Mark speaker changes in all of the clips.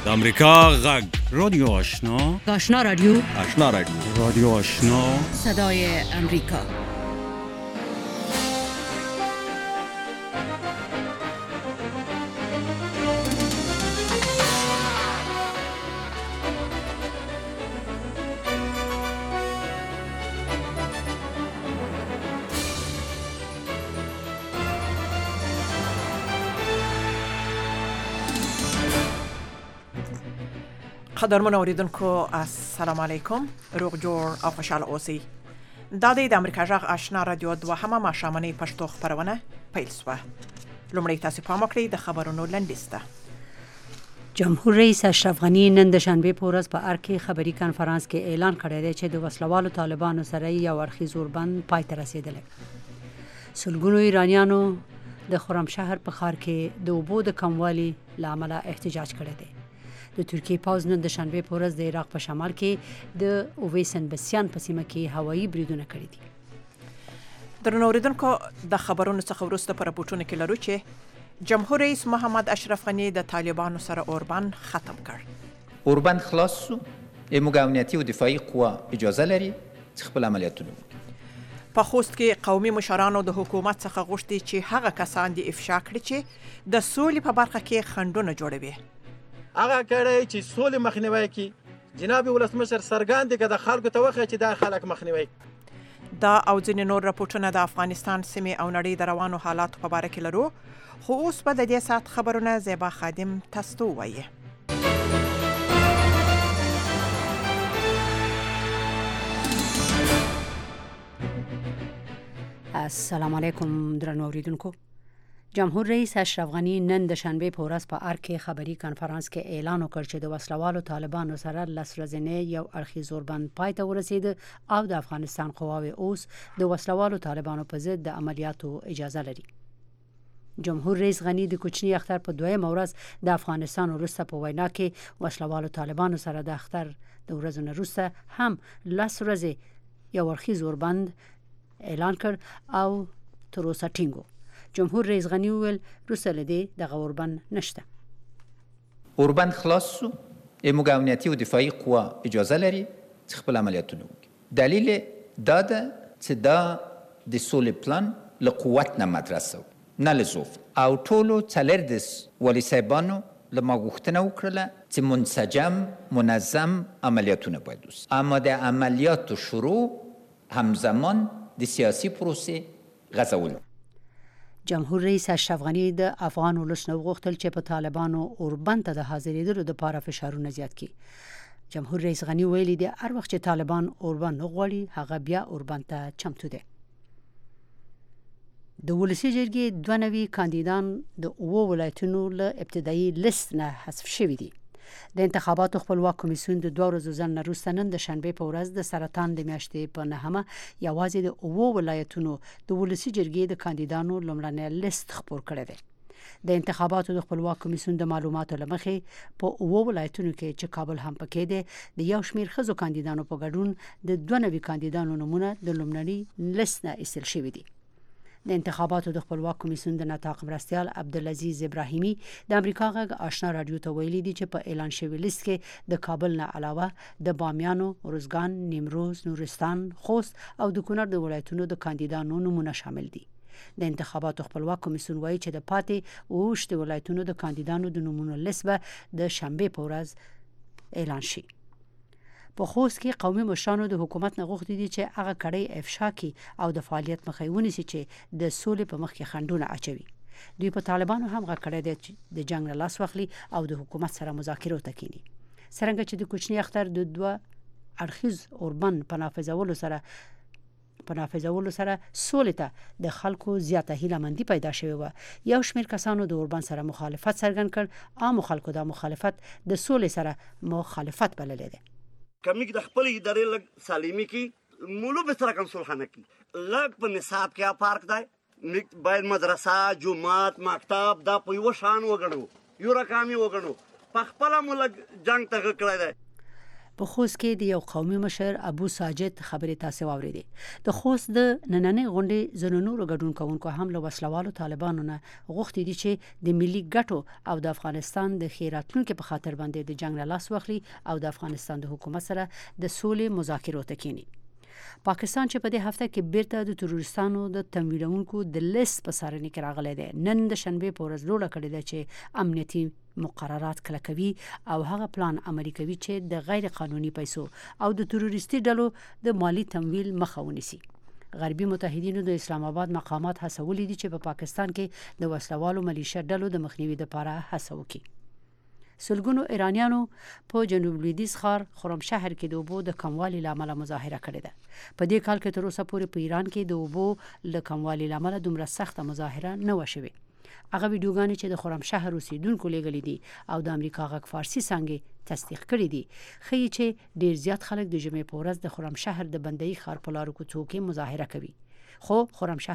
Speaker 1: د امریکا غږ رادیو آشنا،
Speaker 2: آشنا رادیو،
Speaker 1: آشنا رادیو، رادیو آشنا،
Speaker 2: صدای امریکا.
Speaker 3: قدرمن اوریدونکو السلام علیکم، روغ جوړ او خوشاله اوسئ. دا د امریکا غږ آشنا رادیو دوهمه ماښامنۍ پښتو خپرونه پیل شوه. لومړی تاسو پام وکړئ د خبرونو لنډیسته.
Speaker 4: جمهور رئیس اشرف غنی نن د شنبه په ورځ په ارګ کې خبري کانفرنس کې اعلان کړی دی چې د وسلوالو طالبانو سره یو اړخیز اوربند پای ته رسیدلی. سلګونو ایرانیانو د خرمشهر په ښار کې د اوبو د کموالي له امله احتجاج کړی دی. د ترکیه پوځ نن د شنبه په ورځ د عراق په شمال کې د اوویسن بسیان په سیمه کې هوایي بریدونه کړي دي.
Speaker 3: درنو اوریدونکو د خبرونو څخه وروسته په راپورټونو کې لرو چې جمهور رئیس محمد اشرف غنی د طالبانو سره اوربند ختم کړ.
Speaker 5: اوربند خلاص شو. موږ امنیتي او دفاعي قوا اجازه لري چې خپل عملیاتونه وکړي.
Speaker 3: په خوست کې قومي مشرانو د حکومت څخه غوښتي چې هغه کسان دي افشا کړي چې د سولې په برخه کې خنډونه جوړوي.
Speaker 6: هغه کړی چې سولې مخنیوي کوي. جناب ولسمشر څرګند دی که د خلکو ته وښیي چې دا خلک مخنیوي.
Speaker 3: دا او ځینې نور راپورټونه د افغانستان سیمې او نړۍ د روانو حالاتو په باره کې لرو، خو اوس به د دې ساعت خبرونه زیبا خادم تاسو ته ووایي.
Speaker 4: السلام علیکم درنو اوریدونکو. جمهور رئیس اشرف غنی نن د شنبه په ورځ په ارګ کې خبري کانفرنس کې اعلان وکړ چې د وسلوالو طالبانو سره لس ورځې یو اړخیز اوربند پای ته ورسید او د افغانستان قواوې اوس د وسلوالو طالبانو په ضد د عملیاتو اجازه لري. جمهور رئیس غنی د کوچنی اختر په دویمه ورځ د افغانستان وروسته په وینا کې وسلوالو طالبانو سره د اختر د ورځې نه وروسته هم لس ورځې یو اړخیز اوربند اعلان کړ او تر اوسه ټینګ. جمهور رئیس غنی وویل وروسته له دې دغه اوربند نشته.
Speaker 5: اوربند خلاص شو. موږ امنیتي او دفاعي قوا اجازه لري چې خپل عملیاتونه وکړي. دلیل دا ده چې دا د سولې پلان له قوت نه مدرسه نه له ضعف او ټولو څلور والي صاحبانو له ما غوښتنه وکړله چې منسجم منظم عملیاتونه باید وشي. اما د عملیاتو شروع همزمان د سیاسي پروسې غځول.
Speaker 4: جمهور رئیس اشرف غنی د افغان ولس نه وغوښتل چې په طالبانو اوربند ته د حاضرېدلو لپاره فشارونه زیات کړي. جمهور رئیس غنی ویلي دی هر وخت چې طالبان اوربند وغواړي هغه بیا اوربند ته چمتو دي. د ولسي جرګې 92 کاندیدان د 9 ولایتونو له ابتدایي لیست نه حذف شوي دي. د انتخاباتو خپلواک کمیسیون د 2 ورځو ځنډ نه وروسته نن د شنبه په ورځ د سرطان د میاشتې په نهمه یوازې د 9 ولایتونو د ولسي جرګې د کاندیدانو لومړنی لیست خپور کړی دی. د انتخاباتو د خپلواک کمیسیون د معلوماتو له مخې په 9 ولایتونو کې چې کابل هم پکې دی د یو شمېر ښځو کاندیدانو په ګډون د 92 کاندیدانو نومونه د لومړني لیست نه ایستل شوي دي. د انتخاباتو د خپلواک کمیسیون د نطاق مرستیال عبدالعزیز ابراهیمی د امریکا غږ آشنا رادیو ته ویلي دي چې په اعلان شوی لیست کې د کابل نه علاوه د بامیانو، ارزګان، نیمروز، نورستان، خوست او د کونړ د ولایتونو د کاندیدانو نومونه شامل دي. د انتخاباتو خپلواک کمیسیون وایي چې د پاتې 28 ولایتونو د کاندیدانو د نومونو لیست به د شنبه په ورځ اعلان شي. په خوست کې قومي مشرانو د حکومت نه غوښتي دي چې هغه کړۍ افشا کړي او د فعالیت مخه ونیسي چې د سولې په مخ کې خنډونه اچوي. دوی په طالبانو هم غږ کړی دی چې د جنگ نه لاس واخلي او د حکومت سره مذاکرو ته کینی. څرنګه چې د کوچنی اختر د 2 اړخیز اوربند په نافذولو سره سولې ته د خلکو زیاته هیله‌مندي پیدا شوې وه. یو شمېر کسانو د اوربند سره مخالفت څرګند کړ. عامو خلکو دا مخالفت د سولې سره مخالفت بللی دی.
Speaker 7: کمیک د خپل ادارې لږ سالمي کې مولو به سره کوم صلحانه کې لږ په نصاب کې فرق دی. باید مدرسه، جماعت، مکتب دا په یو شان وګڼو، یو رقمي وګڼو. په خپل ملک جنگ ته کړی دی.
Speaker 4: په خوست کې د یو قومي مشر ابو ساجد خبرې تاسو واورېدې. د خوست د نننۍ غونډې زنونو ګډون کوونکو هم له وسلوالو طالبانو نه غوښتي دي چې د ملي ګټو او د افغانستان د خیراتونکو په خاطر باندې د جنگ له لاس واخلي او د افغانستان د حکومت سره د سولې مذاکرو ته کینی. پاکستان چې په دې هفته کې بیرته د تروریستانو د تمویلونکو د لیست په سارنې کې راغلی دی. نن د شنبې په ورځ جوړه کړې ده چې امنیتي مقررات کلکوي او هغه پلان عملي کوي چې د غیر قانوني پیسو او د تروریستي ډلو د مالی تمویل مخه ونیسي. غربي متحدینو د اسلام آباد مقامات هڅولي دي چې په پاکستان کې د وسلوالو ملیشه ډلو د مخنیوي لپاره هڅه وکړي. سلګونو ایرانیانو په جنوب لویدیځ ښار خرمشهر کې د اوبو د کموالي لامل مظاهره کړې ده. په دې کال کې تر اوسه پورې په ایران کې د اوبو له کموالي لامل دومره سخته مظاهره نه و شوې. هغه ویډیوګانې چې د خرمشهر اوسیدونکو لېږلې دي او د امریکا غږ فارسي څانګې تصدیق کړي دي ښیي چې ډیر زیات خلک د جمعې په ورځ د خرمشهر د بندۍ ښار په لارو کوڅو کې مظاهره کوي. خو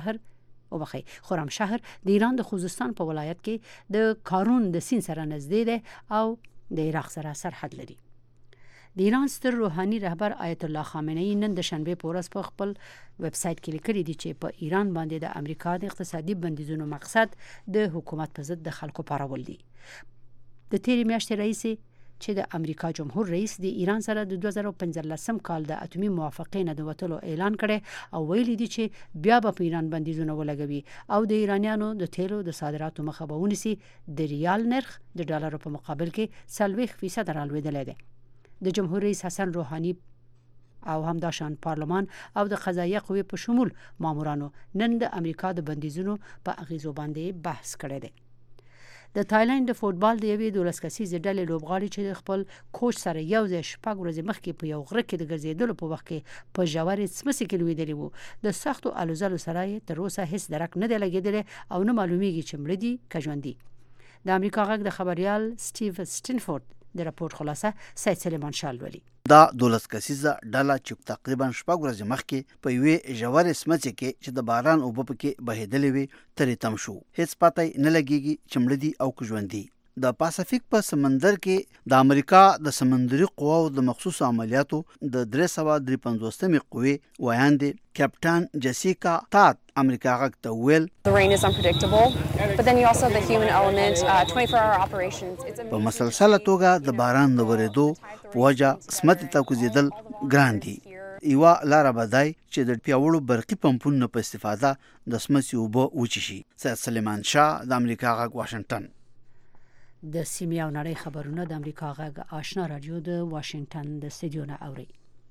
Speaker 4: خرمشهر د ایران د خوزستان په ولایت کې د کارون د سیند سره نږدې ده او د عراق سره سرحد لري. د ایران ستر روحاني رهبر آیت الله خامنه‌ای نن د شنبې په ورځ په خپل ویب سټ کې لیکلي دي چې په ایران باندې د امریکا د اقتصادي بندیزونو مقصد د حکومت په ضد د خلکو پارول دي. د تیرې میاشتې رئیس چې د امریکا جمهور رئیس د ایران سره د 2015 کال د اتومي موافقې نه د وټلو اعلان کړي او ویلي دي چې بیا به په ایران بندیزونه ولګوي او د ایرانیانو د تیلو د صادراتو مخه به ونیسي. د ریال نرخ د ډالر په مقابل کې 40% رالوېدلی دی. د جمهور رئیس حسن روحاني او همداشان پارلمان او د قضایه قوې په شمول مامورانو نن د امریکا د بندیزونو په اغیزو باندې بحث کړی دی. د تایلند د فوتبال د یوې 12 کسیزې ډلې لوبغاړي چې خپل کوچ سره یو ځای شپږ ورځې مخکې په یو غره کې د ګرځېدلو په وخت کې په ژورې څمڅې کې لوېدلي وو. د سختو الوزلو سره یې تر اوسه هیڅ درک نه دی لګېدلی او نه معلومیږي چې مړه دي که ژوندي. د امریکا غږ د خبریال سټیو سټینفورد د راپور خلاصه سید سلیمان شاه لولي.
Speaker 8: دا 12 کسیزه ډله چې تقریبا شپږ ورځې مخکې په یوې ژورې سمڅې کې چې د باران اوبه پکې بهېدلې وي ترې تم شو. هیڅ پته نه لګېږي چې مړه دي او که ژوندي. د پاسفیک په سمندر کې د امریکا د سمندري قواو د مخصوص عملیاتو د 353 قوې وایاندې کپټان جیسیکا تات امریکا غږ ته ویل
Speaker 9: The rain is unpredictable, but then you also have the human element, 24-hour operations.
Speaker 8: په مسلسله توګه د باران د ورېدو په وجه سمتې ته کوزېدل ګران دي. یوه لاره به دی چې د پیاوړو برقي پمپونو په استفاده د سمڅې اوبه وچشي. سید سلیمان شاه د امریکا غږ واشنگټن.
Speaker 4: د سیمې او نړۍ خبرونه د امریکا غږ آشنا رادیو د واشنگټن د استودیو نه اوري.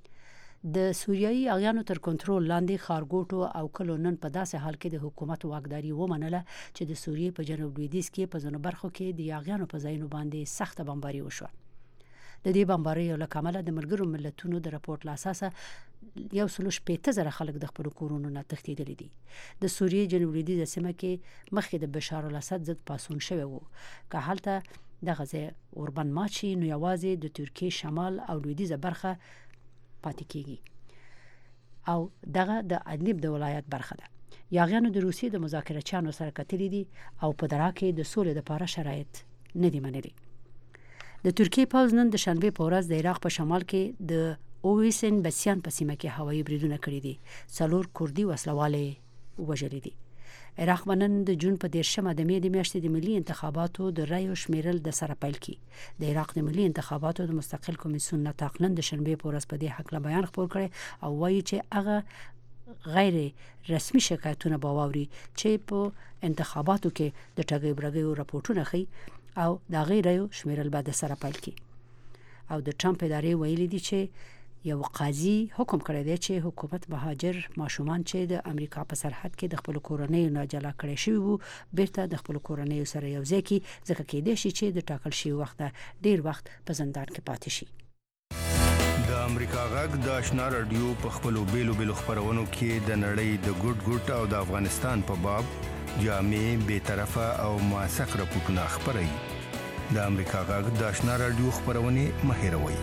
Speaker 4: د سوریایي اغیانو تر کنټرول لاندې خارګوټو او کلو نن په داسې حال کې د حکومت واکداري ومنله چې د سوریې په جنوب لویدیځ کې په ځینو برخو کې د اغیانو په ځایونو باندې سخته بمباري وشوه. د دې بمباریو له کماله د ملګرو ملتونو د راپورټ له اساسه 1.5 خلک د خپل کورونو نه تښتېدلي دي. د سوریې جنوب لویدیځه سیمه کې مخکې د بشار الاسد ضد پاڅون شوی وو. که هلته دغه ځای اوربن مات شي نو یوازې د ترکیې شمال او لویدیځه برخه پاتې کیږي او دغه د ادلیب د ولایت برخه ده. یاغیانو د روسیې د مذاکرچیانو سره کتلي دي او په درا کې د سولې لپاره شرایط نه دي منلي. د ترکیې پوځ نن د شنبې په ورځ د عراق په شمال کې د اویسن بسیان په سیمه کې هوایي بریدونه کړي دي. 4 کردي وسلوالې وژلي دي. عراق نن د جون په 13مه د مې د میاشتې د ملي انتخاباتو د رایو شمیرل د سره پیل کی. د عراق د ملي انتخاباتو د مستقل کمیسیون نتاق نن د شنبې په ورځ په دې حق له بیان خپور کړي او وایي چې هغه غیر رسمي شکایتونه باوري چې په انتخاباتو کې د ټاګي برګي راپورټونه خي او دا غیرایو شمیرل بعد سره پیل کی. او د ټرمپ ادارې ویلي دي چې یو قاضي حکم کړی دی چې حکومت مهاجر ماشومان چې د امریکا په سرحد کې د خپل کورنۍ نه جلا کړي شوی وو بیرته د خپل کورنۍ سره یو ځای کی ځکه کې دی چې د ټاکل شوی وخت ډیر وخت په زندان کې پاتې شي.
Speaker 10: د امریکا غږ د آشنا رادیو په خپل بیلو خبرونو کې د نړۍ د ګډ او د افغانستان په باب جامع به طرفه او موثق راپورټونه خبري. د امریکا غږ د آشنا رادیو خبرونه مهیروي.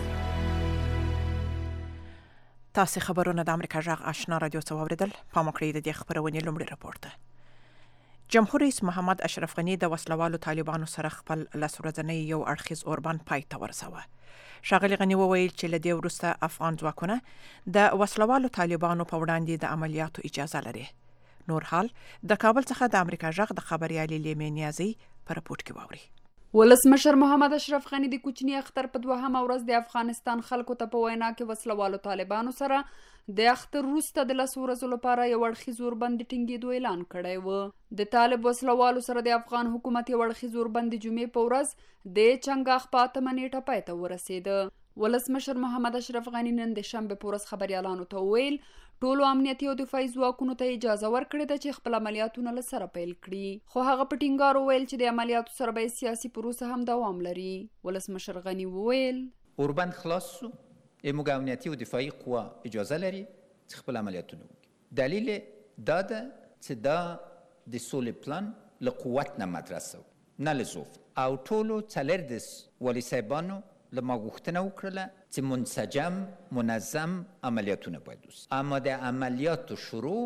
Speaker 3: تاسو خبرونه د امریکا غږ آشنا رادیو څخه اوریدل. په مکړې د خبرونه لومړی راپورته. جمهور رئیس محمد اشرف غنی د وسلوالو طالبانو سره خپل لسورځنی یو اړخیز اوربند پای ته ورسوه. ښاغلي غنی وویل چې له دې وروسته افغان ځواکونه د وسلوالو طالبانو په وړاندې د عملیاتو اجازه لري. نور حال د کابل څخه د امریکا غږ د خبريالي لیمې نیازي په رپورټ کې واوري.
Speaker 11: ولسمشر محمد اشرف غنی د کوچنی اختر په دوهمه ورځ د افغانستان خلکو ته په وینا کې وسلوالو طالبانو سره د اختر وروسته د لسو ورځو لپاره یو اړخیز اوربند ټینګېدو اعلان کړی و. د طالب وسلوالو سره د افغان حکومت یو اړخیز اوربند جمعې په ورځ د چنګاښ په 8 نیټه پای ته ورسېده. ولسمشر محمد اشرف غنی نن د شنبې په ورځ خبريالانو ته وویل ټولو امنیتي او دفاعي ځواکونو ته اجازه ورکړې ده چې خپل عملیاتونه له سره پیل کړي، خو هغه په ټینګار وویل چې د عملیاتو سره به سیاسي پروسه هم دوام لري. ولسمشر غنی وویل
Speaker 5: اوربند خلاص شو، موږ امنیتي او دفاعي قوا اجازه لري چې خپل عملیاتونه وکړي. دلیل دا ده چې دا د سولې پلان له قوت نه مدرسه نه له ضعف او ټولو څلور د والي صاحبانو له ما غوښتنه وکړله چې منسجم منظم عملیاتونه باید وشي، اما د عملیاتو شروع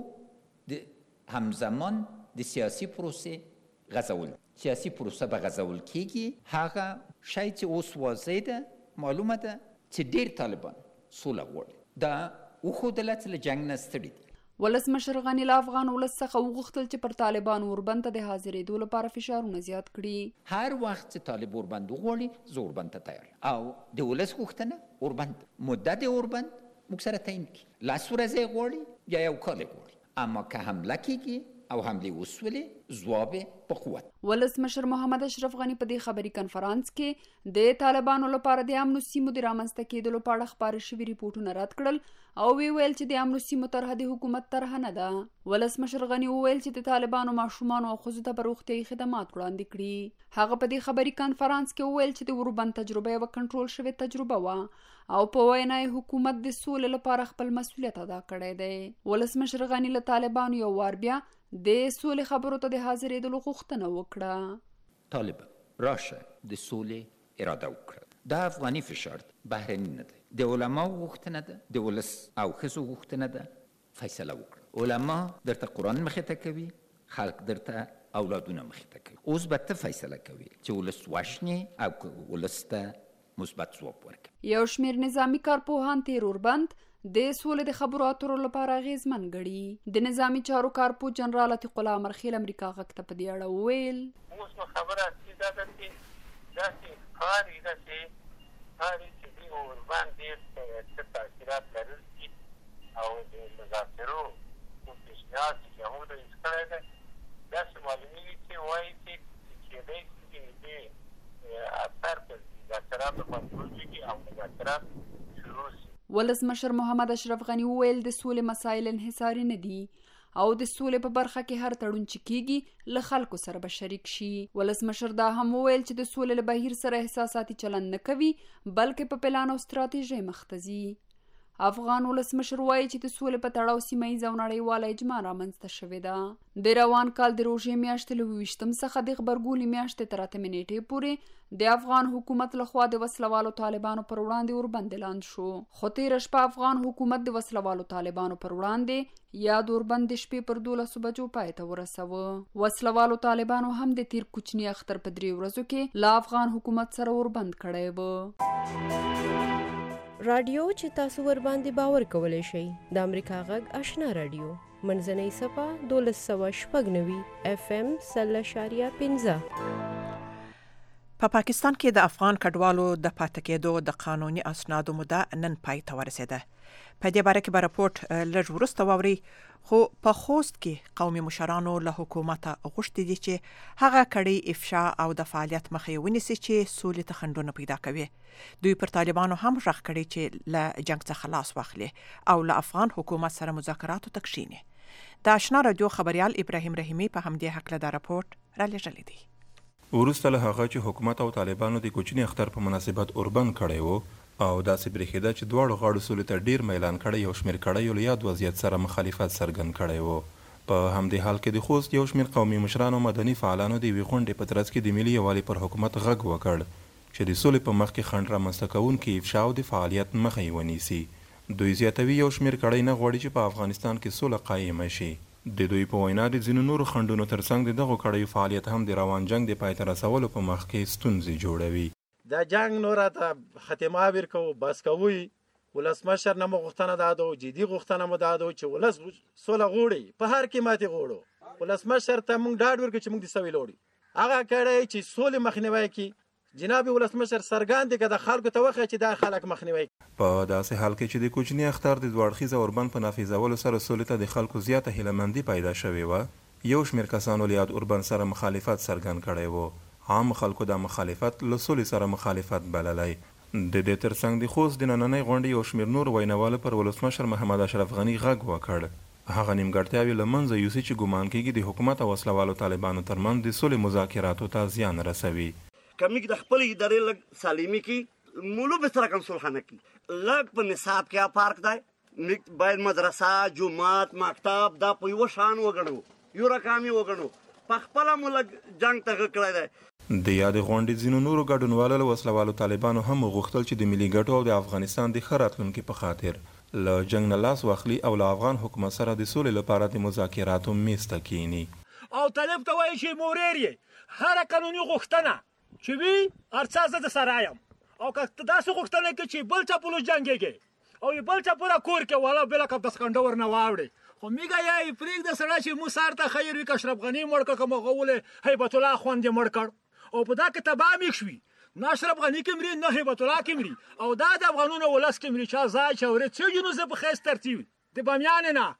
Speaker 5: د همزمان د سیاسي پروسې غځول. سیاسي پروسه به غځول کیږي. هغه شی چې اوس واضح ده، معلومه ده چې ډیر طالبان سوله غواړي. دا وښودله چې له جنګ نه ستړي دي.
Speaker 11: ولسمشر غنی له افغان ولس څخه وغوښتل چې پر طالبانو اوربند ته د حاضرېدو لپاره فشارونه زیات کړي.
Speaker 5: هر وخت چې طالب اوربند وغواړي زه اوربند ته تیار او د ولس غوښتنه اوربند موده د اوربند موږ سره تعیین کړي. 10 ورځې غواړي یا یو کال غواړي، اما که حمله کیږي او حمله وسولې ځواب په قوت.
Speaker 11: ولسمشر محمد اشرف غنی په دې خبري کنفرانس کې د طالبانو لپاره د امنو سیمو د رامنځته کېدلو په اړه خبرې شوي ریپورتونه رد کړل او ویل چې د امنو سیمو طرحه د حکومت طرحه نه ده. ولسمشر غنی وویل چې د طالبانو ماشومان او ښځو ته به روغتیايي خدمات وړاندې کړي. هغه په دې خبري کنفرانس کې وویل چې د اوربند تجربه یوه کنټرول شوې تجربه وه او په وینا یې حکومت د سولې لپاره خپل مسؤلیت ادا کړی دی. ولسمشر غنی له طالبانو یو وار بیا د سولې خبرو ته د حاضرېدلو غوښتنه وکړه.
Speaker 5: طالب راشه د سولې اراده وکړه. دا افغاني فشار بهرني نه دی، د علماو غوښتنه ده، د ولس او ښځو غوښتنه ده. فیصله وکړه. علما درته قرآن مخې ته کوي، خلق درته اولادونه مخې ته کوي. اوس به ته فیصله کوي چې ولس وشني او که ولس ته مثبت ځواب ورکړي.
Speaker 11: یو شمېر نظامي کارپوهان تیر اوربند د سولې د خبرو اترو لپاره اغېزمن ګڼي. د نظامي چارو کارپوه جنرال عتیق الله امرخیل امریکا غږ ته په دې اړه وویل
Speaker 12: اوس نو خبره دا ده چې داسې ښکاري چې دې اوربند ډېر څه تاثیرات لرونکي او د مذاکرو کوم پیشنهاد چې یهودو یې کړی دی داسې معلومېږي چې وایي چې کېدی شي چې دې اثر پر مذاکراتو کنټرول کېږي او مذاکرات شروع شي.
Speaker 11: ولسمشر محمد اشرف غنی وویل د سولې مسایل انحصاري نه دي او د سولې په برخه کې هر تړون چې کیږي له خلکو سره به شریک شي. ولسمشر دا هم وویل چې د سولې له بهیر سره احساساتي چلند نه کوي بلکې په پلان او ستراتیژۍ مخته ځي. افغان ولسمشر وایي چې د سولې په تړاو سیمه ییزه او نړیواله اجماع رامنځته شوې ده. د روان کال د روژې میاشتې له 28 څخه د غبرګولي میاشتې تر 8 نیټې پورې د افغان حکومت لخوا د وسلوالو طالبانو پر وړاندې اوربند اعلان شو، خو تېره شپه افغان حکومت د وسلوالو طالبانو پر وړاندې یاد اوربند د شپې پر 12 بجو پای ته ورسوه. وسلوالو طالبانو هم د تیر کوچني اختر په 3 ورځو کې له افغان حکومت سره اوربند کړی و.
Speaker 13: رادیو چې تاسو ور باندې باور کولای شئ د امریکا غږ آشنا رادیو منځنۍ صفه 1296 FM 0.15.
Speaker 3: په پاکستان کې د افغان کډوالو د پاتې کېدو د قانوني اسنادو موده نن پای ته ورسېده. په دې باره کې به راپورټ لږ وروسته واوري، خو په خوست کې قومي مشرانو له حکومته غوښتي دي چې هغه کړي افشا او د فعالیت مخه ونیسي چې سولې ته خنډونه پیدا کوي. دوی پر طالبانو هم غږ کړي چې له جنګ څخه خلاص واخلي او له افغان حکومت سره مذاکراتو ته کښیني. د آشنا رادیو خبريال ابراهیم رحیمي په همدې هکله دا راپورټ رالیږلی دی.
Speaker 14: وروسته له هغه چې حکومت او طالبانو د کوچني اختر په مناسبت اوربند کړی و او داسې برېښېده چې دواړو غاړو سولې ته ډیر میلان کړی، یو شمېر کړیو له یاد وضعیت سره مخالفت څرګند کړی و. په همدې حال کې د خوست یو شمېر قومي مشرانو مدني فعالانو د یوې غونډې په ترڅ کې د ملي یووالي پر حکومت غږ وکړ چې د سولې په مخ کې خنډ رامنځته کوونکي افشا او د فعالیت مخه یې ونیسي. دوی زیاتوي یو شمېر کړی نه غواړي چې په افغانستان کې سوله قایمه شي. د دوی په وینا د ځینو نورو خنډونو ترڅنګ د دغو کړیو فعالیت هم د روان جنگ د پای ته رسولو په مخ کې ستونزې جوړوي.
Speaker 6: دا جنگ نور ته ختمه ورکو بس کوي ولسمشر نه غوښتنه دادو جدي غوښتنه مو دادو چې ولس سوله غوړي په هر کې ماتي غوړو ولسمشر ته موږ ډاډ ورکړو چې موږ د سوي لوري هغه کړی چې سولې مخنیوي کوي. جناب ولسمشر سرګان دي که د خلکو ته وخی چې دا خلک مخنیوي
Speaker 14: په داسې حال کې چې د کوچني اختر د دوه اړخیزه اوربند په نافذولو سره سولې ته د خلکو زیاته هیلهمندي پیدا شوې وه، یو شمېر کسانو له یاد اوربند سره مخالفت څرګند کړی و. عام خلکو دا مخالفت له سولې سره مخالفت بللی. د دې ترڅنګ د خوست د نننۍ غونډې یو شمېر نور وینوالو پر ولسمشر محمد اشرف غني غږ وکړ. هغه نیمګړتیاوې له منځه یوسي چې ګمان کېږي د حکومت او وسلوالو طالبانو ترمنځ د سولې مذاکراتو ته زیان رسوي.
Speaker 7: کمیک د خپل ادارې لږ سالمي کې مولو به سره کوم صلحانه کې لږ په نصاب کې پارک دی باید مدرسه جماعت مکتب دا په یو شان وګڼو یو رقمي وګڼو په خپل مو لږ جنگ ته کړی دی.
Speaker 14: د یاد غونډې ځینو نورو ګډونوالو له وسلوالو طالبانو هم غوښتل چې د ملي ګټو او د افغانستان د ښه راتلونکي په خاطر له جنگ نه لاس واخلي او له افغان حکومت سره د سولې لپاره د مذاکراتو میز ته کینی.
Speaker 15: او طالب ته وایي چې موریر یې هر قانوني غوښتنه چې وی ارڅه زه د سره یم او که داسې غوښتنه کوي چې بل چا پلوس جنګېږي او بل چا پوره کور کې والا بله کپ د سکنډه ورنه واوړي خو میږه یې پرېږده سړی چې مو سار ته خیر وي که اشرف غني مړ کړ که مغولې هیبت الله خوند یې مړ کړ او په دا کې تباه میښ وي نه اشرف غني کې مري نه هیبت الله کې مري او دا د افغانونو ولس کې مري چا ځای چورې څه جنو زه په خیس ترتیب د بامیان نه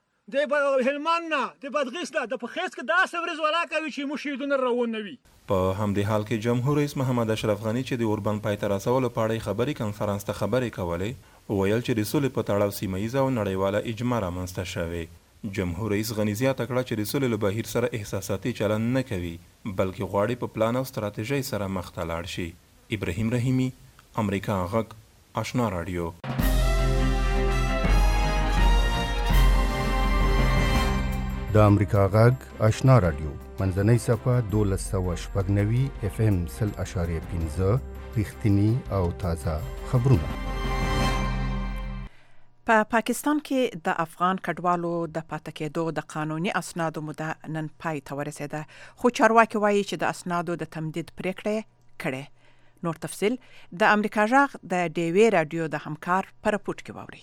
Speaker 15: د هلمند نه د بادغیس نه د په خیس کې داسې ورځ ولا کوي چې مو شهیدونه روان نه وي.
Speaker 14: په همدې حال کې جمهور رئیس محمد اشرف غني چې د اوربند پای ته رسولو په اړه خبري کنفرانس ته خبرې کولې ویل چې د سولې په تړاو سیمه ییزه او نړیواله اجماع رامنځته شوې. جمهور رئیس غني زیاته کړه چې د سولې له بهیر سره احساساتي چلند نه کوي بلکې غواړي په پلان او ستراتیژۍ سره مخ ته لاړ شي. ابراهیم رحیمی، امریکا غږ، آشنا رادیو.
Speaker 10: د امریکا غږ آشنا رادیو منځنۍ صفه 1290 FM 0.5 رښتینی او تازه خبرونه.
Speaker 3: په پاکستان کې د افغان کډوالو د پاتې کېدو د قانوني اسنادو موده نن پای ته ورسېده خو چارواکي وایي چې د اسنادو د تمدید پریکړه کړې. نور تفصیل د امریکا غږ د ډیوی رادیو د همکار پر راپورټ کې واوري.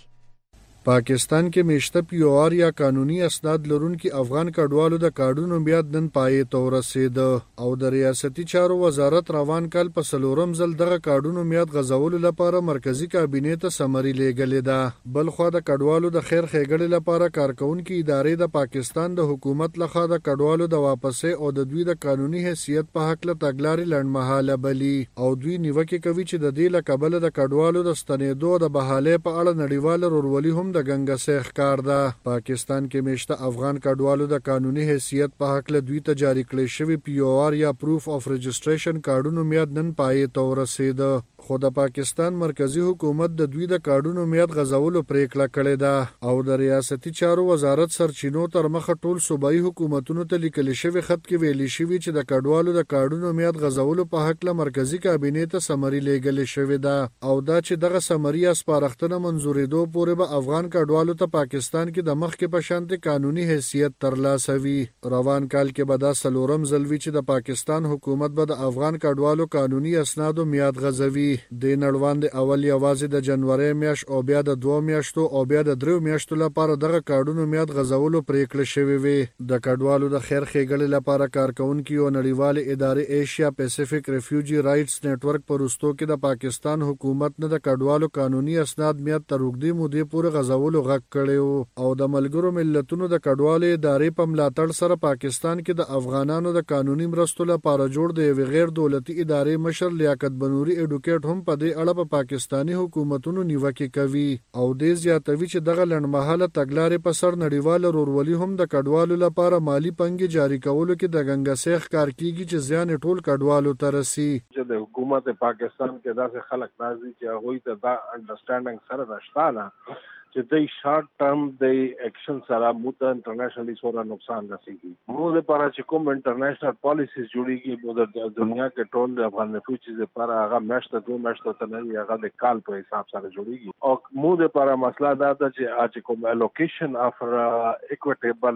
Speaker 16: پاکستان کې میشته پیوار یا قانوني اسناد لرونکي افغان کډوالو د کارډونو میاد نن پای ته ورسېد او د ریاستي چارو وزارت روان کال په سلورم ځل دغه کارډونو میاد غځولو لپاره مرکزی کابینې ته سمري لیږلې ده. بل خو د کډوالو د خیر ښېګړې لپاره کارکونکو ادارې د پاکستان د حکومت لخوا د کډوالو د واپسې او د دوی د قانوني حیثیت په حق له تګلارې لړمحاله بلی او دوی نیوکه کوي چې د دې لقبل د کډوالو د ستنېدو د بحالې په اړه نړیوال ورولي هم د ګنګسه ښکار ده. پاکستان کې میشته افغان کډوالو د قانوني حیثیت په حق له دوی ته جاری کړی شوی POR یا پروف اف رجسټریشن کارډونو میاد نن پای ته ورسېد خو د پاکستان مرکزی حکومت د دوی د کارډونو میاد غځولو پریکړه کړې ده او د ریاستي چارو وزارت سرچینو تر مخه ټول صوبایي حکومتونو ته لیکل شوی خط کې ویلي شوی چې د کډوالو د کارډونو میاد غځولو په حق له مرکزی کابینې ته سمري لیږل شوی ده او دا چې دغه سمري اسپارښتنه منزورېدو پورې به افغان کډوالو ته پاکستان کې د مخکې په شانتي قانوني حیثیت ترلاسه وي. روان کال کې به دا سلورم ځل وي چې د پاکستان حکومت به د افغان کډوالو قانوني اسنادو میاد غځوي. د نړوان د اول یوازې د جنوري میاشت او بیا د 2 میاشتو او بیا د 3 میاشتو لپاره دغه کارډونو میاد غځولو پریکړه شوې وي. د کډوالو د خیر ښېګړې لپاره کارکونکو او نړیوال ادارې ایشیا پیسفیک ریفیوجی رائټس نتورک پر وروستو کې د پاکستان حکومت نه د کډوالو قانوني اسناد میاد تر اوږدې مودې پورې غځولو غږ کړی او د ملګرو ملتونو د کډوالو ادارې په ملاتړ سره پاکستان کې د افغانانو د قانوني مرستو لپاره جوړ د یو غیر دولتي ادارې مشر لیاقت بنوري اډوکیټ هم په دې اړه په پاکستاني حکومتونو نیوکه کوي او دې زیاتوي چې دغه لنډمهاله تګلارې په سر نړیوال ورولي هم د کډوالو لپاره مالی پنګي جاری کولو کې د ګنګسه ښکار کیږي چې ځان ټول کډوالو ته رسي.
Speaker 17: چې د حکومت پاکستان کې داسې خلک راځي چې هغه ته دا انډرستانډینګ سره نشته چې د شارټ ټرم د اکشن سره موږ انټرنیشنلی سره نقصان رسیږي. موږ لپاره چې کوم انټرنیشنل پالیسیز جوړیږي د دنیا کې ټول د افغان فیوچرز لپاره هغه مشته 2 مشته ته نه هغه د کال په حساب سره جوړیږي او موږ لپاره مسله دا ده چې کوم الوکیشن اف اکویټیبل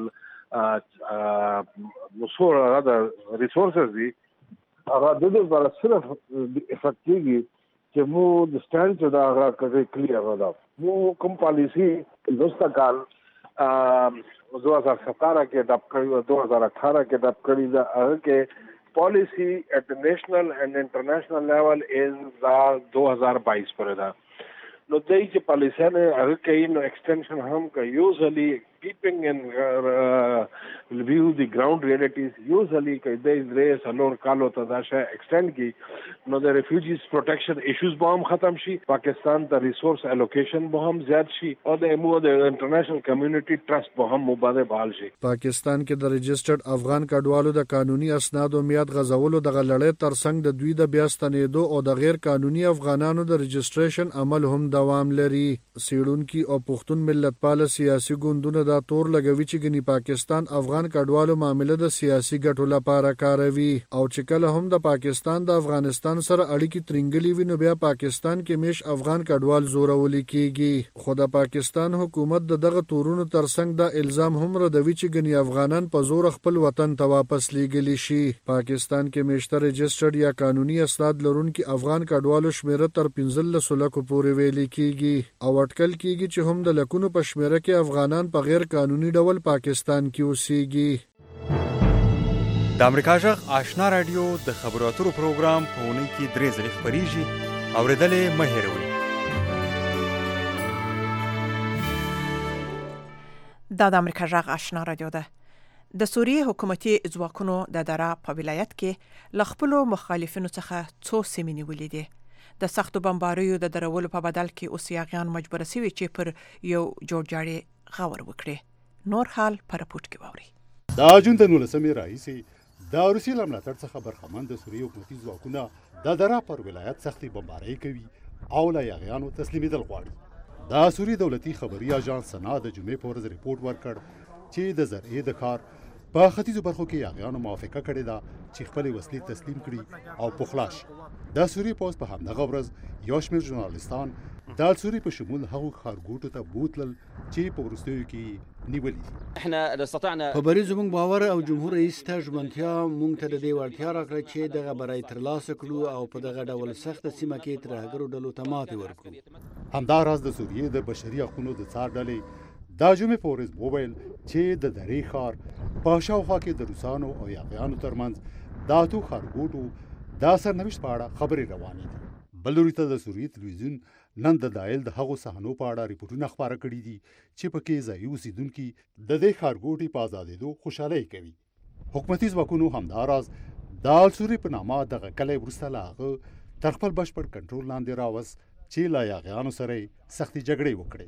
Speaker 17: وصول هغه ریسورسز دي هغه د دې لپاره صرف افیکټیږي چې مو د سټانډ چې دا هغه کلیئر ودا مو کوم پالیسی دوستکال 2017 کې ډاپ کړی 2018 کې ډاپ کړی دا هغه کې پالیسی at the national and international level is 2022 پر دا نو دای چې پالیسیانه هغه کوي نو ایکسټنشن هم کوي یوزلی keeping in view the ground realities usually کله د سلور کالو ته دا شی ایکسټند کی نو د ریفیوجیز پروټیکشن ایشوز به هم ختم شي پاکستان د ریسورس الوکیشن به هم زیات شي او د انټرنیشنل کمیونټي ټرست به هم مبادله بحال شي
Speaker 16: پاکستان کې د رجسټرډ افغان کډوالو د قانوني اسنادو میاد غزولو د غلړې ترڅنګ د دوی د بیا ستنېدو او د غیر قانوني افغانانو د رجسټریشن عمل هم دوام لري سیړونکو او پښتون ملتپال سیاسي ګوندونه دا تور لګوي چې ګني پاکستان افغان کډوالو معاملې د سیاسي ګټو لپاره کاروي او چې کله هم د پاکستان د افغانستان سره اړیکې ترنګلې وي نو بیا پاکستان کې میش افغان کډوال زورول کیږي خو د پاکستان حکومت دغه تورونو ترڅنګ دا الزام هم ردوي چې ګني افغانان په زور خپل وطن ته واپس لیږلي شي پاکستان کې میشته رجسټرډ یا قانوني اسناد لرونکي افغان کډوالو شمیره تر 15 لکو پورې ویل کیږي او اټکل کیږي چې هم د لکونو په شمیره کې افغانان په غیر قانوني ډول پاکستان کې اوسېږي
Speaker 1: د امریکا جغ آشنا رادیو د خبرو اترو پروګرام په اونۍ کې 3 ځلې خبريږي اوریدلې مه هېروئ
Speaker 3: دا د امریکا جغ آشنا رادیو ده د سوریې حکومتي ځواکونو د درا په ولایت کې لخپلو مخالفینو څخه څو سیمې نیولې دي د سختو بمباریو د درولو په بدل کې اوس یاغیان مجبور شوي چې پر یو جوړجاړي غور وکړي نور حال پر راپورټ کې واوري
Speaker 18: دا جون د 19 راهیسي د روسي لملاتړ څخه برخمن د سوریې حکومتي ځواکونه د درا پر ولایت سختي بمباري کوي او لا یاغیانو تسلیمیدل غواړي دا سوریې دولتي خبري اژانس سنا د جمعې په ورځ ریپورت ورکړ چې د زرعي د کار په ختیځو برخو کې یاغیانو موافقه کړې ده چې خپل وسلې تسلیم کړي او پخلاش د سوریې پوز په همدغه ورځ یو شمېر ژورنالیستان د سوریې په شمول هغو ښارګوټو ته بوتلل چې په وروستیو کې نیولي
Speaker 8: خبري زموږ باور او جمهور رئیس ته ژمنتیا مونږ ته د دې وړتیا راکړه چې دغه برای ترلاسه کړو او په دغه ډول سخت سیمه کې ترهګرو ډلو ته ماتې ورکړو
Speaker 18: همداراز د سوریې د بشري حقوقو د څار ډلې دا جمعې په ورځ وویل چې د درې ښار په شاوخوا کې د روسانو او یاغیانو ترمنځ د اتو ښارګوټو د سرنوشت په اړه خبرې روانې دي بل وروسته د سوریې تلویزیون نن د دایل د هغو صحنو په اړه ریپورتونه خپاره کړي دي چې پکې ځایي اوسیدونکي د دې ښارګوټي په ازادېدو خوشحالۍ کوي حکومتي ځواکونو همداراز د سوریې په نامه دغه کلی وروسته له هغه تر خپل بشپړ کنټرول لاندې راوست چې لا یاغیانو سره سختي جګړې وکړي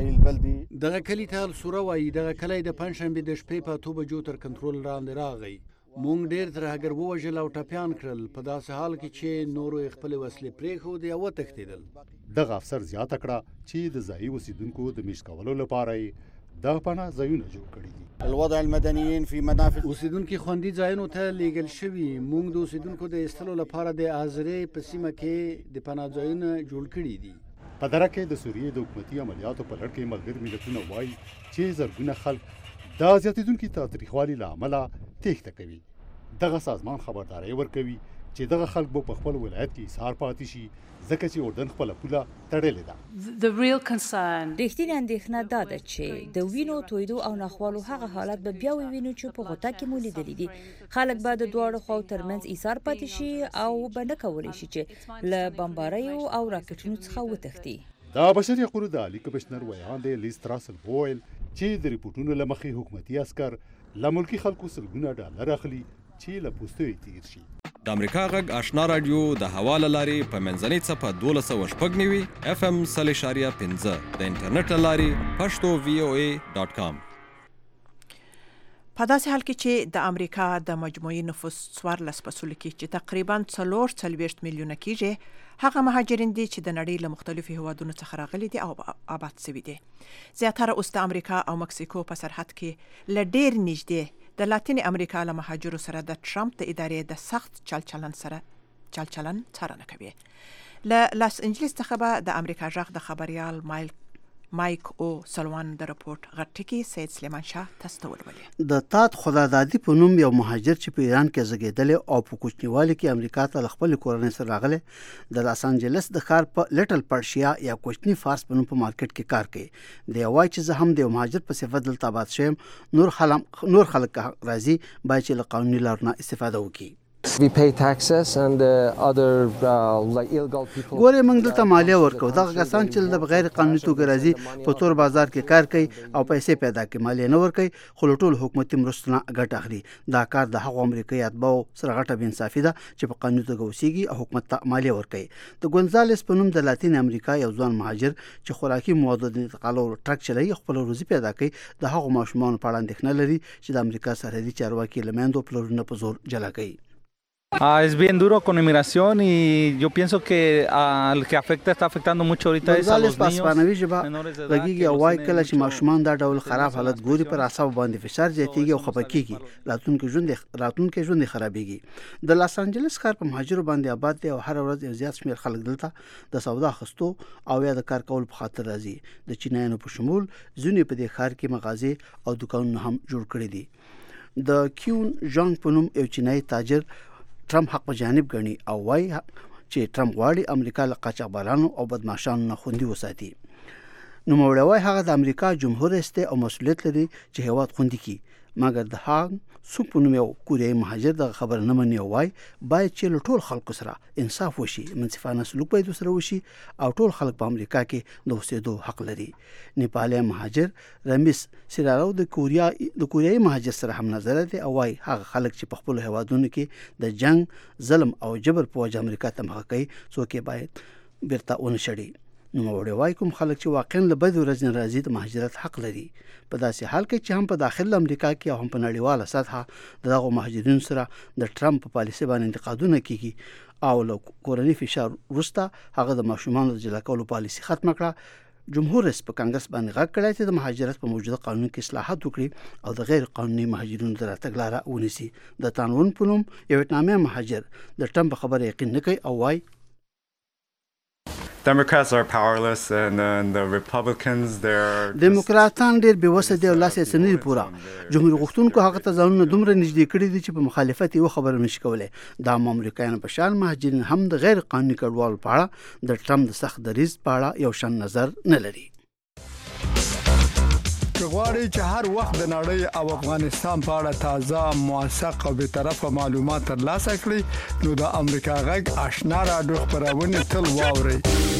Speaker 8: دغه کلی ته السوره وایي دغه کلی د پنځشنبې د شپې په 2 بجو تر کنټرول لاندې راغی مونږ ډېر ترهګر ووژل او ټپیان کړل په داسې حال کې چې نورو خپل وسلې پرېښودې او وتښتېدل
Speaker 18: دغه افسر زیاته کړه چې د ځایي اوسیدونکو د میشت کولو لپاره د پناه ځایونه جوړ کړي دي
Speaker 8: الوضع المدنيين في منافذ اوسیدونکو خوندي ځایونو ته لیږل شوي مونږ د اوسیدونکو د ایستلو لپاره د ازرې په سیمه کې د پناه ځایونه جوړ کړي دي
Speaker 18: په دره کې د سوریې د حکومتي عملیاتو په لړ کې ملګري ملتونه وایي چې زرګونه خلک د زیاتېدونکي تاوتریخوالي له امله تېښته کوي دغه سازمان خبرداری ورکوي چې دغه خلک به په خپل ولایت کې ایثار پاتې شي ځکه چې اردن خپل پوله تړلې ده
Speaker 19: رښتینې اندېښنه دا ده چې د وینو تویدو او ناخوالو هغه حالت به بیا ووینو چې په غوټه کې مو لیدلي دي خلک به د دواړو خواو ترمنځ ایثار پاتې شي او به نه کولی شي چې له بمباریو او راکټونو څخه وتښتي
Speaker 18: دا بشري حقوقو د عالی کمشنر ویاند لیز تراسل وویل چې د ریپورتونو له مخې حکومتي عسكر له ملکي خلکو سلګونه ډالر اخلي چې له پوستوي تیر شي
Speaker 14: د امریکا غږ آشنا رادیو د حواله لارې په منځنۍ څپه 1290 FM 3.15 د انټرنیټ لارې pashto.voa.com
Speaker 3: په داسې حال کې چې د امریکا د مجموعي نفوس 14 فاصله کې چې تقریبا 440 میلیونه کېږي هغه مهاجرین دي چې د نړۍ له مختلفو هیوادونو څخه راغلي دي او آباد شوي دي زیاتره اوس د امریکا او مکسیکو په سرحد کې ل ډېر نږدې د لاتین امریکا له مهاجرو سره د ټرمپ د ادارې د سخت چلچلن څارنه کوي له لاس انجلس څخه به د امریکا جغ د خبريال مایل مایک او سلوان د رپورت غټکی سید سلیمان شاه تاسو ته ولولي.
Speaker 8: د تات خدادادي په نوم یو مهاجر چې په ایران کې زګیدل او په کوچنیوالي کې امریکا ته خپل کورنۍ سره راغله د لاس انجلس د ښار په لیټل پرشیا یا کوچنی فارس په نوم په مارکیټ کې کار کوي. د وای چې زه هم د مهاجر په صفت دلته آباد شوم. نور خلک راځي باید چې له قانوني لارو نه استفاده وکړي.
Speaker 20: We pay taxes and other like illegal people.
Speaker 8: ګوره موږ دلته مالیه ورکو. دغه کسان چې د غیر قانوني توګه راځي په تور بازار کې کار کوي او پیسې پیدا کوي مالیه نه ورکوي خو له ټولو حکومتي مرستو نه ګټه اخلي. دا کار د هغو امریکایي اتباعو سره غټه بېانصافي ده چې په قانوني توګه اوسېږي او حکومت ته مالیه ورکوي. د ګونزالس په نوم د لاتین امریکا یو ځوان مهاجر چې خوراکي موادو د انتقالولو ټرک چلوي خپل روزي پیدا کوي. د هغو ماشومانو په اړه اندېښنه لري چې د امریکا سرحدي چارواکي له میندو پلرونه په زور جلا کوي.
Speaker 21: Es bien duro con inmigración y yo pienso que al que está afectando mucho ahorita es a los niños menores de edad.
Speaker 8: لګيږي او وايي کله چې ماشومان دا ډول خراب حالت ګوري پر اعصاب باندې فشار زیاتېږي او خپه کېږي. راتلونکي ژوند خرابېږي. د لاس انجلس ښار په مهاجرو باندې آباد دی او هر ورځ یو زیات شمېر خلک دلته د سودا اخیستو او یا د کار کولو په خاطر راځي. د چینایانو په شمول ځینې په دې ښار کې مغازې او دوکانونه هم جوړ کړي دي. د کیون جانګ په نوم یو چینایي تاجر ټرمپ حق په جانب ګڼي او وایي چې ټرمپ غواړي امریکا له قاچاقبرانو او بدمعشانو نه خوندي وساتي. نوموړی وایي هغه د امریکا جمهور رئیس دی او مسؤلیت لري چې هیواد خوندي کړي. مګر د هانګ سوک په نوم یو کوریایي مهاجر دغه خبره نه مني او وایي باید چې له ټول خلکو سره انصاف وشي. منصفانه سلوک باید ورسره وشي او ټول خلک په امریکا کې د اوسېدو حق لري. نیپالي مهاجر رمیس سیرارو د کوریایي مهاجر سره هم نظر دی او وایي هغه خلک چې په خپلو هیوادونو کې د جنګ ظلم او جبر په وجه امریکا ته مخه کوي څوک یې باید بیرته ونه شړي. نوموړی وایي کوم خلک چې واقعا له بدې ورځې نه راځي د مهاجرت حق لري. په داسې حال کې چې هم په داخل امریکا کې او هم په نړیواله سطحه د دغو مهاجرینو سره د ټرمپ په پالیسۍ باندې انتقادونه کیږي او له کورني فشار وروسته هغه د ماشومانو د جلا کولو پالیسي ختمه کړه. جمهور رئیس په کانګرس باندې غږ کړی چې د مهاجرت په موجوده قانون کې اصلاحات وکړي او د غیر قانوني مهاجرینو د راتګ لاره ونیسي. د تانون په نوم یو ویتنامي مهاجر د ټرمپ په خبره یقین نه کوي او وایي
Speaker 22: Democrats are powerless and the Republicans they're
Speaker 8: دیموکراتان ډېر بېوسه دي او لاس یې څه نه دي پوره. جمهور غوښتونکو هغه ته ځانونه دومره نږدې کړي دي چې په مخالفت یې خبره نشي کولی. دا امریکایانو په شان مهاجرین هم د غیر قانوني کډوالو په اړه د ټرمپ د سخت دریځ په اړه یو شان نظر نه لري.
Speaker 23: غواړئ چې هر وخت د نړۍ او افغانستان په اړه تازه موثق او بیطرفه معلومات ترلاسه کړئ نو د امریکا غږ آشنا رادیو خپرونه تل واورئ.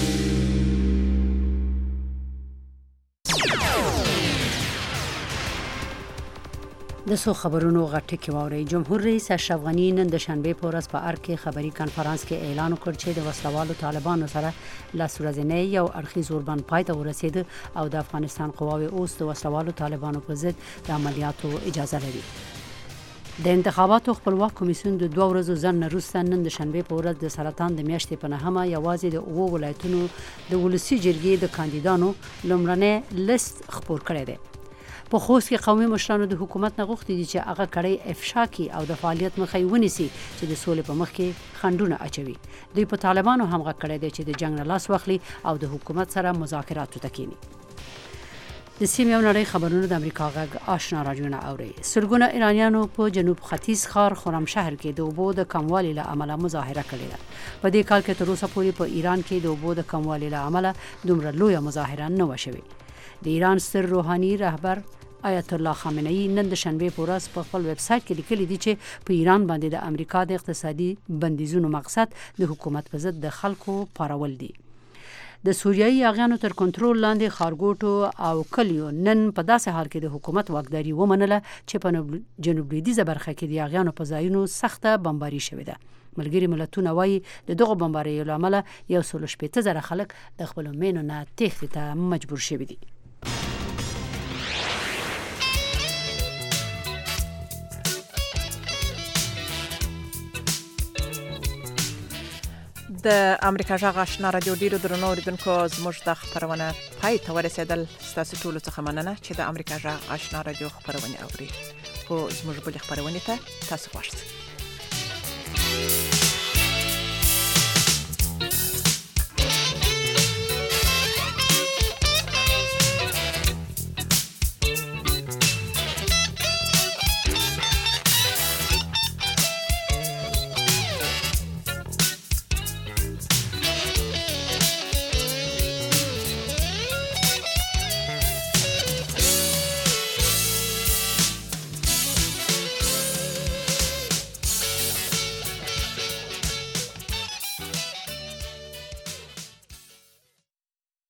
Speaker 4: د سو خبرونو غټکی واوري. جمهور رئیس اشرف غنی نن د شنبه په ورځ په ارګ کې خبري کانفرنس کې اعلان وکړ چې د وسلوالو طالبانو سره لاس ورځنی یو اړخیز اوربند پای ته ورسید او د افغانستان قواوی اوس د وسلوالو طالبانو په ضد د عملیاتو اجازه لري. د انتخاباتو خپلواک کمیسیون د 2 ورځو ځنډ وروسته نن د شنبه په ورځ د سرطان د میاشتې په نهمه یوازې د 9 ولایتونو د ولسی جرګې د کاندیدانو لومړنی لیست خپور کړی دی. په خوست کې قومي مشرانو د حکومت نه غوښتي دي چې هغه کړي افشا کی او د فعالیت مخه ونیسي چې د سولې په مخ کې خندونه اچوي. دوی په طالبانو هم غږ کړی دی چې د جنگ نه لاس واخلي او د حکومت سره مذاکرات وکړي. د سیمې او نړۍ خبرونه د امریکا غږ آشنا رادیو نه اوري. سلګونه ایرانیانو په جنوب ختیځ ښار خرمشهر کې د اوبو د کموالي له امله مظاهره کړې ده. په دې کال کې تر اوسه پورې په ایران کې د اوبو د کموالي له امله دومره لویه مظاهره نه و شوې. د ایران ستر روحاني رهبر آیت الله خامنه‌ای نن د شنبه په ورځ په خپل ویب سټ کې لیکلي دي چې په ایران باندې د امریکا د اقتصادي بندیزونو مقصد د حکومت په ضد د خلکو پارول دي. د سوریایي اغیانو تر کنټرول لاندې خارګوټو او کلیو نن په داسې حال کې د حکومت واکداري ومنله چې په جنوب لویدیځه برخه کې د اغیانو په ځایونو سخته بمباري شوې ده. ملګری ملتونه وایي د دغه بمباریو له امله 160,000 خلک د خپلو مینو نه تېښتې ته مجبور شوي دي.
Speaker 3: د امریکا غږ آشنا رادیو ډیرو درنو اوریدونکو زموږ د خبرونه پای ته ورسېدل. ستاسو ټولو څخه مننه چې د امریکا غږ آشنا رادیو خبرونه اوري. خو زموږ بلې خبرونه ته تاسو خوښ